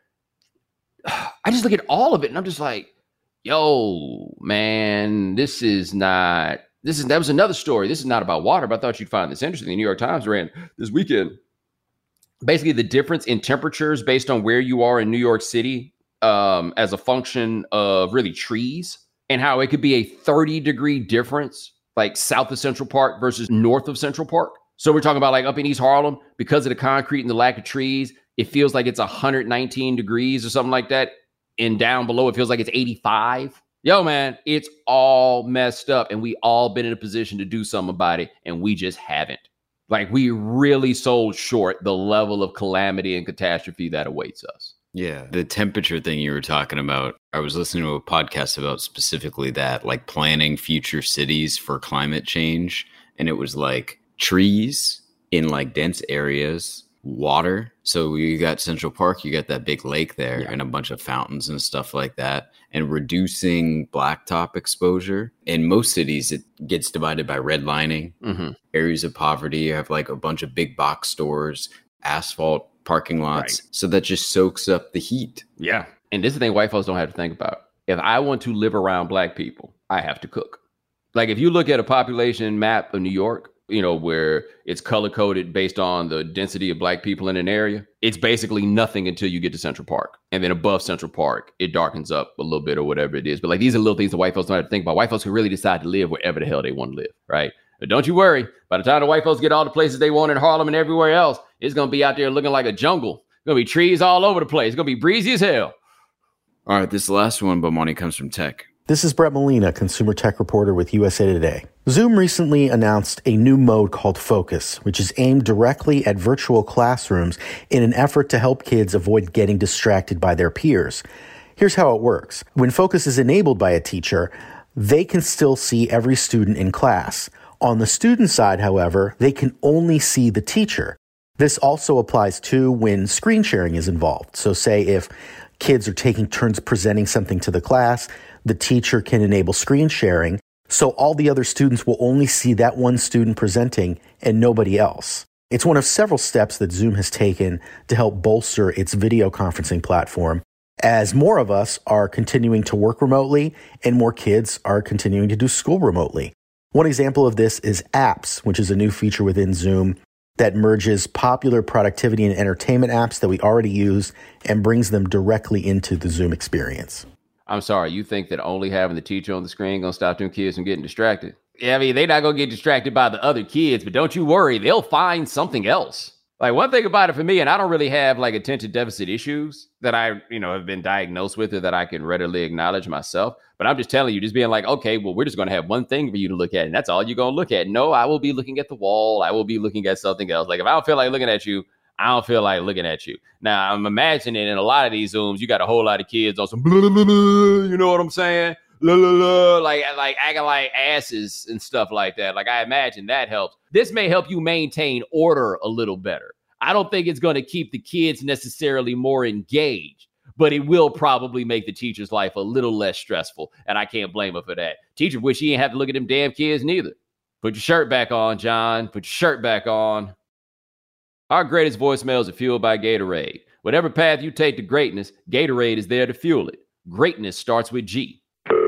I just look at all of it and I'm just like, yo, man, this is not, this is, that was another story. This is not about water, but I thought you'd find this interesting. The New York Times ran this weekend, basically the difference in temperatures based on where you are in New York City um, as a function of really trees and how it could be a thirty degree difference, like south of Central Park versus north of Central Park. So we're talking about like up in East Harlem, because of the concrete and the lack of trees, it feels like it's one hundred nineteen degrees or something like that. And down below, it feels like it's eighty-five. Yo, man, it's all messed up. And we all been in a position to do something about it. And we just haven't. Like, we really sold short the level of calamity and catastrophe that awaits us. Yeah. The temperature thing you were talking about, I was listening to a podcast about specifically that, like planning future cities for climate change. And it was like trees in like dense areas, water. So you got Central Park, you got that big lake there, yeah, and a bunch of fountains and stuff like that, and reducing blacktop exposure. In most cities, it gets divided by redlining, mm-hmm. areas of poverty. You have like a bunch of big box stores, asphalt parking lots. Right. So that just soaks up the heat. Yeah. And this is the thing white folks don't have to think about. If I want to live around black people, I have to cook. Like if you look at a population map of New York, you know, where it's color coded based on the density of black people in an area, it's basically nothing until you get to Central Park. And then above Central Park, it darkens up a little bit or whatever it is. But like these are little things that white folks don't have to think about. White folks can really decide to live wherever the hell they want to live, right? But don't you worry. By the time the white folks get all the places they want in Harlem and everywhere else, it's going to be out there looking like a jungle. It's going to be trees all over the place. It's going to be breezy as hell. All right, this last one, but money comes from tech. This is Brett Molina, consumer tech reporter with U S A Today. Zoom recently announced a new mode called Focus, which is aimed directly at virtual classrooms in an effort to help kids avoid getting distracted by their peers. Here's how it works. When Focus is enabled by a teacher, they can still see every student in class. On the student side, however, they can only see the teacher. This also applies to when screen sharing is involved. So say if kids are taking turns presenting something to the class, the teacher can enable screen sharing, so all the other students will only see that one student presenting and nobody else. It's one of several steps that Zoom has taken to help bolster its video conferencing platform, as more of us are continuing to work remotely and more kids are continuing to do school remotely. One example of this is Apps, which is a new feature within Zoom that merges popular productivity and entertainment apps that we already use and brings them directly into the Zoom experience. I'm sorry, you think that only having the teacher on the screen gonna stop them kids from getting distracted? Yeah, I mean, they're not gonna get distracted by the other kids, but don't you worry, they'll find something else. Like one thing about it for me, and I don't really have like attention deficit issues that I, you know, have been diagnosed with or that I can readily acknowledge myself. But I'm just telling you, just being like, okay, well, we're just going to have one thing for you to look at, and that's all you're going to look at. No, I will be looking at the wall. I will be looking at something else. Like if I don't feel like looking at you, I don't feel like looking at you. Now, I'm imagining in a lot of these Zooms, you got a whole lot of kids on some, blah, blah, blah, blah, you know what I'm saying? Blah, blah, blah, like, like acting like asses and stuff like that. Like I imagine that helps. This may help you maintain order a little better. I don't think it's going to keep the kids necessarily more engaged, but it will probably make the teacher's life a little less stressful. And I can't blame her for that. Teacher wish he didn't have to look at them damn kids neither. Put your shirt back on, John. Put your shirt back on. Our greatest voicemails are fueled by Gatorade. Whatever path you take to greatness, Gatorade is there to fuel it. Greatness starts with G.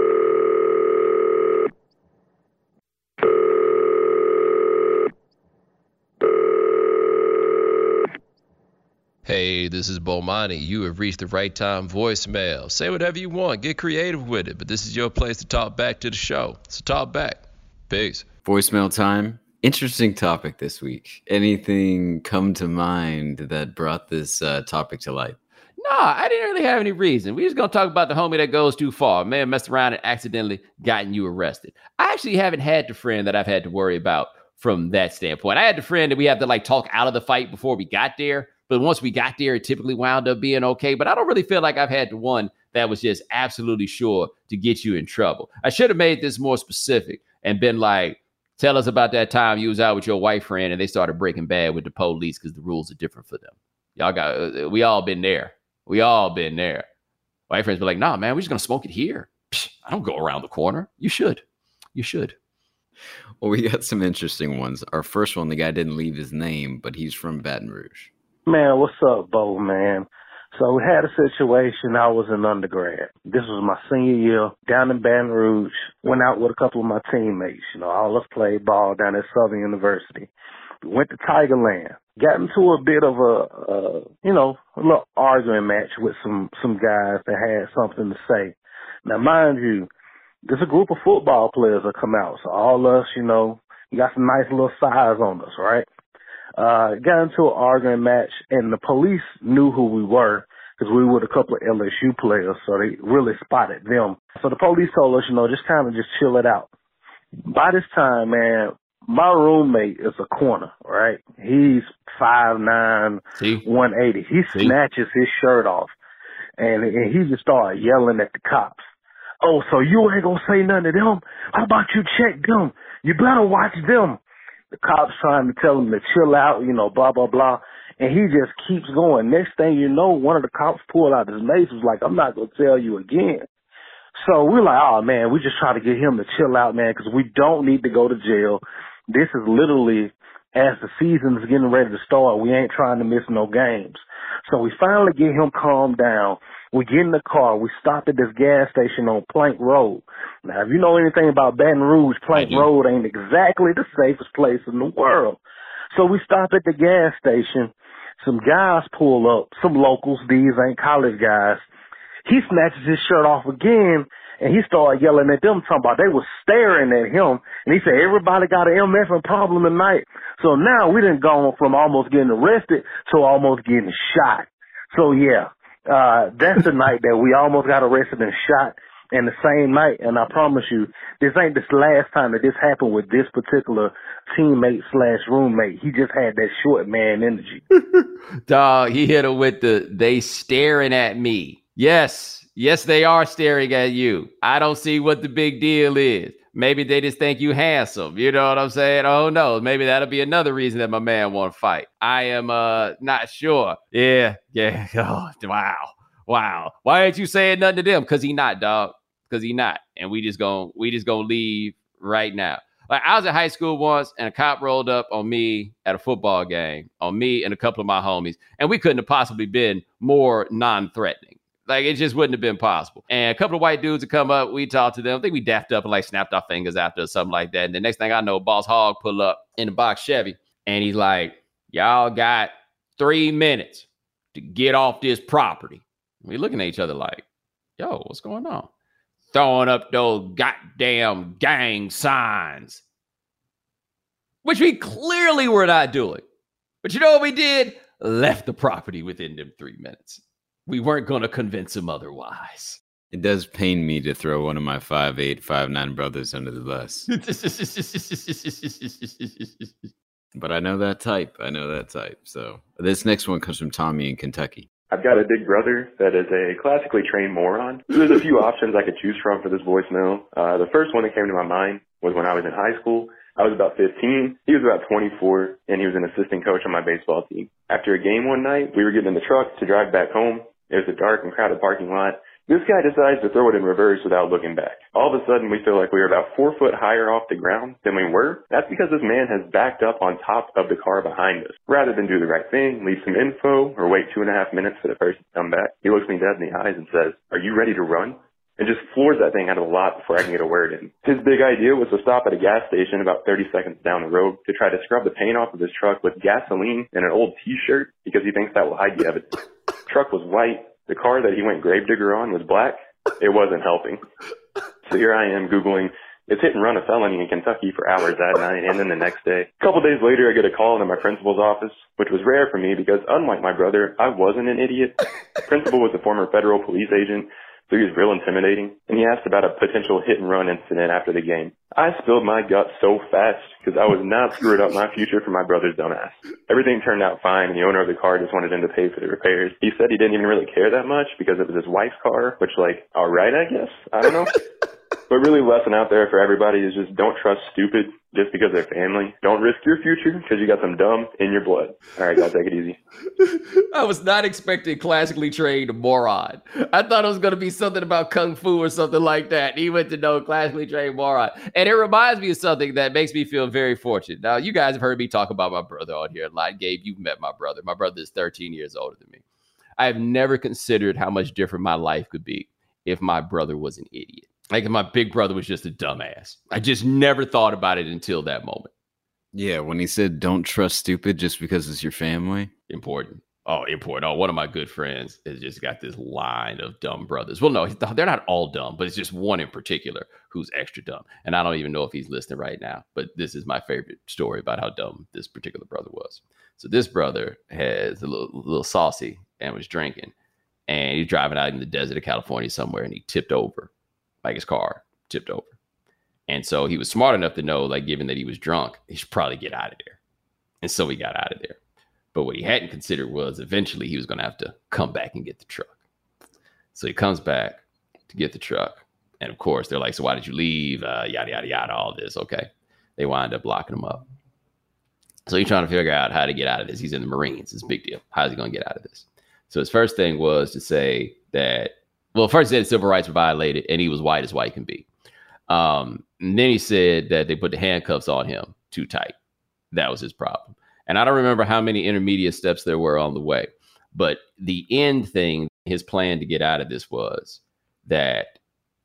Hey, this is Bomani. You have reached the right time voicemail. Say whatever you want. Get creative with it. But this is your place to talk back to the show. So talk back. Peace. Voicemail time. Interesting topic this week. Anything come to mind that brought this uh, topic to light? No, I didn't really have any reason. We just going to talk about the homie that goes too far. May have messed around and accidentally gotten you arrested. I actually haven't had the friend that I've had to worry about from that standpoint. I had the friend that we have to like talk out of the fight before we got there. But once we got there, it typically wound up being okay. But I don't really feel like I've had the one that was just absolutely sure to get you in trouble. I should have made this more specific and been like, tell us about that time you was out with your white friend and they started breaking bad with the police because the rules are different for them. Y'all got, we all been there. We all been there. White friends be like, nah, man, we're just going to smoke it here. Psh, I don't go around the corner. You should. You should. Well, we got some interesting ones. Our first one, the guy didn't leave his name, but he's from Baton Rouge. Man, what's up, Bo, man? So we had a situation. I was in undergrad. This was my senior year down in Baton Rouge. Went out with a couple of my teammates. You know, all of us played ball down at Southern University. We went to Tigerland. Got into a bit of a, uh, you know, a little arguing match with some, some guys that had something to say. Now, mind you, there's a group of football players that come out. So all us, you know, we got some nice little size on us, right? Uh, got into an arguing match, and the police knew who we were because we were a couple of L S U players, so they really spotted them. So the police told us, you know, just kind of just chill it out. By this time, man, my roommate is a corner, right? He's five nine, See? one eighty. He See? snatches his shirt off, and, and he just started yelling at the cops. Oh, so you ain't gonna say nothing to them? How about you check them? You better watch them. The cops trying to tell him to chill out, you know, blah, blah, blah. And he just keeps going. Next thing you know, one of the cops pulled out his mace, was like, I'm not going to tell you again. So we're like, oh, man, we just try to get him to chill out, man, because we don't need to go to jail. This is literally, as the season is getting ready to start, we ain't trying to miss no games. So we finally get him calmed down. We get in the car. We stop at this gas station on Plank Road. Now, if you know anything about Baton Rouge, Plank Road ain't exactly the safest place in the world. So we stop at the gas station. Some guys pull up, some locals. These ain't college guys. He snatches his shirt off again, and he started yelling at them, talking about they were staring at him. And he said, everybody got an M F problem tonight. So now we done gone from almost getting arrested to almost getting shot. So, yeah. Uh, that's the night that we almost got arrested and shot, and the same night. And I promise you, this ain't the last time that this happened with this particular teammate slash roommate. He just had that short man energy. Dog, he hit him with the, they staring at me. Yes. Yes, they are staring at you. I don't see what the big deal is. Maybe they just think you handsome. You know what I'm saying? Oh, no. Maybe that'll be another reason that my man won't fight. I am uh not sure. Yeah. Yeah. Oh, wow. Wow. Why ain't you saying nothing to them? Because he not, dog. Because he not. And we just gonna, we just gonna leave right now. Like, I was in high school once, and a cop rolled up on me at a football game, on me and a couple of my homies, and we couldn't have possibly been more non-threatening. Like, it just wouldn't have been possible. And a couple of white dudes would come up. We talked to them. I think we dapped up and like snapped our fingers after or something like that. And the next thing I know, Boss Hogg pull up in the box Chevy. And he's like, y'all got three minutes to get off this property. We looking at each other like, yo, what's going on? Throwing up those goddamn gang signs, which we clearly were not doing. But you know what we did? Left the property within them three minutes. We weren't going to convince him otherwise. It does pain me to throw one of my five eight, five nine brothers under the bus. But I know that type. I know that type. So this next one comes from Tommy in Kentucky. I've got a big brother that is a classically trained moron. There's a few options I could choose from for this voicemail. Uh, the first one that came to my mind was when I was in high school. I was about fifteen. He was about twenty-four, and he was an assistant coach on my baseball team. After a game one night, we were getting in the truck to drive back home. It was a dark and crowded parking lot. This guy decides to throw it in reverse without looking back. All of a sudden, we feel like we were about four foot higher off the ground than we were. That's because this man has backed up on top of the car behind us. Rather than do the right thing, leave some info, or wait two and a half minutes for the person to come back, he looks me dead in the eyes and says, "Are you ready to run?" And just floors that thing out of the lot before I can get a word in. His big idea was to stop at a gas station about thirty seconds down the road to try to scrub the paint off of his truck with gasoline and an old t-shirt because he thinks that will hide the evidence. The truck was white. The car that he went gravedigger on was black. It wasn't helping. So here I am Googling, is hit and run a felony in Kentucky for hours that night and then the next day. A couple days later, I get a call into my principal's office, which was rare for me because unlike my brother, I wasn't an idiot. The principal was a former federal police agent, so he was real intimidating, and he asked about a potential hit-and-run incident after the game. I spilled my guts so fast because I was not screwing up my future for my brother's dumbass. Everything turned out fine, and the owner of the car just wanted him to pay for the repairs. He said he didn't even really care that much because it was his wife's car, which, like, all right, I guess. I don't know. But really, lesson out there for everybody is just don't trust stupid just because they're family. Don't risk your future because you got some dumb in your blood. All right, guys, take it easy. I was not expecting classically trained moron. I thought it was going to be something about Kung Fu or something like that. He went to know classically trained moron. And it reminds me of something that makes me feel very fortunate. Now, you guys have heard me talk about my brother on here a lot. Gabe, you've met my brother. My brother is thirteen years older than me. I have never considered how much different my life could be if my brother was an idiot. Like if my big brother was just a dumbass. I just never thought about it until that moment. Yeah, when he said don't trust stupid just because it's your family. Important. Oh, important. Oh, one of my good friends has just got this line of dumb brothers. Well, no, they're not all dumb, but it's just one in particular who's extra dumb. And I don't even know if he's listening right now, but this is my favorite story about how dumb this particular brother was. So this brother has a little, little saucy and was drinking, and he's driving out in the desert of California somewhere, and he tipped over, like his car tipped over. And so he was smart enough to know, like, given that he was drunk, he should probably get out of there. And so he got out of there. But what he hadn't considered was eventually he was going to have to come back and get the truck. So he comes back to get the truck. And of course, they're like, so why did you leave? Uh, yada, yada, yada, all this. Okay. They wind up locking him up. So he's trying to figure out how to get out of this. He's in the Marines. It's a big deal. How's he going to get out of this? So his first thing was to say that, well, first he said civil rights were violated and he was white as white can be. Um, and then he said that they put the handcuffs on him too tight. That was his problem. And I don't remember how many intermediate steps there were on the way. But the end thing, his plan to get out of this was that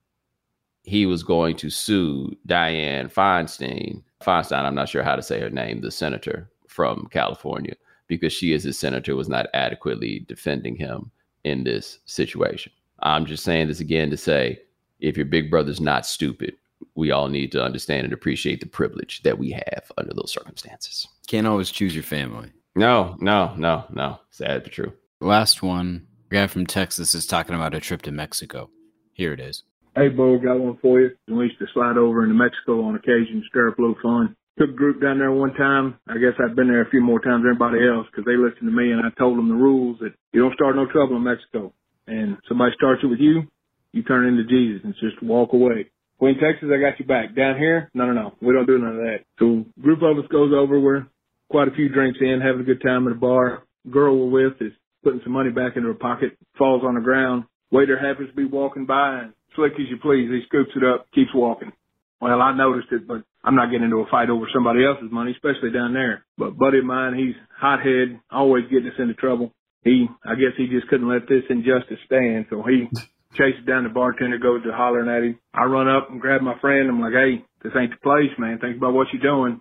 he was going to sue Dianne Feinstein. Feinstein, I'm not sure how to say her name, the senator from California, because she as his senator was not adequately defending him in this situation. I'm just saying this again to say, if your big brother's not stupid, we all need to understand and appreciate the privilege that we have under those circumstances. Can't always choose your family. No, no, no, no. Sad but true. Last one. A guy from Texas is talking about a trip to Mexico. Here it is. Hey, Bo, got one for you. We used to slide over into Mexico on occasion, stir up a little fun. Took a group down there one time. I guess I'd been there a few more times than everybody else because they listened to me, and I told them the rules that you don't start no trouble in Mexico. And somebody starts it with you, you turn into Jesus and just walk away. Well, in Texas, I got you back. Down here, no, no, no. We don't do none of that. So a group of us goes over. We're quite a few drinks in, having a good time at a bar. Girl we're with is putting some money back into her pocket, falls on the ground. Waiter happens to be walking by, and slick as you please, he scoops it up, keeps walking. Well, I noticed it, but I'm not getting into a fight over somebody else's money, especially down there. But a buddy of mine, he's hothead, always getting us into trouble. He, I guess he just couldn't let this injustice stand, so he chases down the bartender, goes to hollering at him. I run up and grab my friend. I'm like, hey, this ain't the place, man. Think about what you're doing.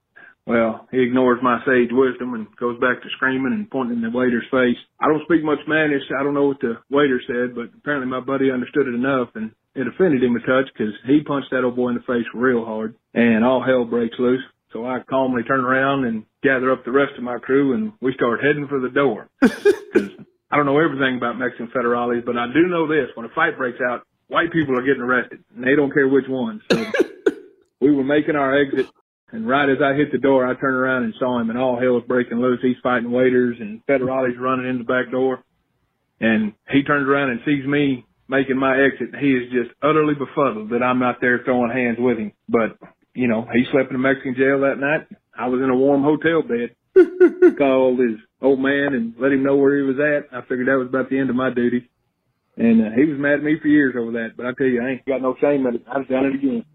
Well, he ignores my sage wisdom and goes back to screaming and pointing in the waiter's face. I don't speak much Spanish. I don't know what the waiter said, but apparently my buddy understood it enough, and it offended him a touch because he punched that old boy in the face real hard, and all hell breaks loose. So I calmly turn around and gather up the rest of my crew, and we start heading for the door. Because I don't know everything about Mexican federales, but I do know this. When a fight breaks out, white people are getting arrested, and they don't care which one. So we were making our exit, and right as I hit the door, I turned around and saw him, and all hell was breaking loose. He's fighting waiters, and federales running in the back door. And he turns around and sees me making my exit. He is just utterly befuddled that I'm not there throwing hands with him. But, you know, he slept in a Mexican jail that night. I was in a warm hotel bed. Called his old man and let him know where he was at. I figured that was about the end of my duty. And uh, he was mad at me for years over that. But I tell you, I ain't got no shame in it. I've done it again.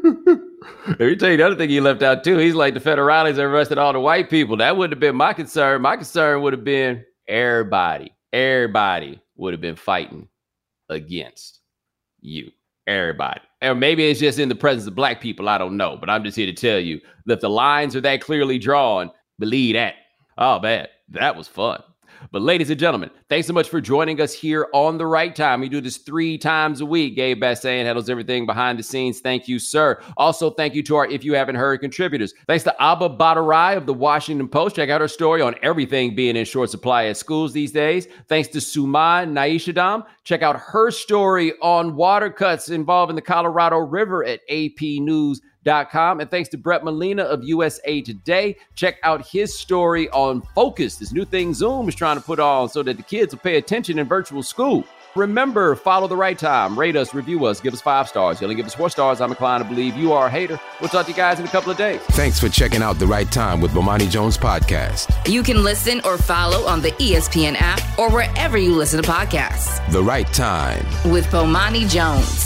Let me tell you the other thing he left out, too. He's like, the federales arrested all the white people. That wouldn't have been my concern. My concern would have been everybody. Everybody would have been fighting against you. Everybody. Or maybe it's just in the presence of black people. I don't know. But I'm just here to tell you that if the lines are that clearly drawn, believe that. Oh, man. That was fun. But ladies and gentlemen, thanks so much for joining us here on The Right Time. We do this three times a week. Gabe Bassan handles everything behind the scenes. Thank you, sir. Also, thank you to our If You Haven't Heard contributors. Thanks to Abba Badarai of the Washington Post. Check out her story on everything being in short supply at schools these days. Thanks to Suman Naishadam. Check out her story on water cuts involving the Colorado River at A P news dot com. And thanks to Brett Molina of U S A Today. Check out his story on Focus, this new thing Zoom is trying to put on so that the kids will pay attention in virtual school. Remember, follow The Right Time. Rate us, review us, give us five stars. You only give us four stars, I'm inclined to believe you are a hater. We'll talk to you guys in a couple of days. Thanks for checking out The Right Time with Bomani Jones podcast. You can listen or follow on the E S P N app or wherever you listen to podcasts. The Right Time with Bomani Jones.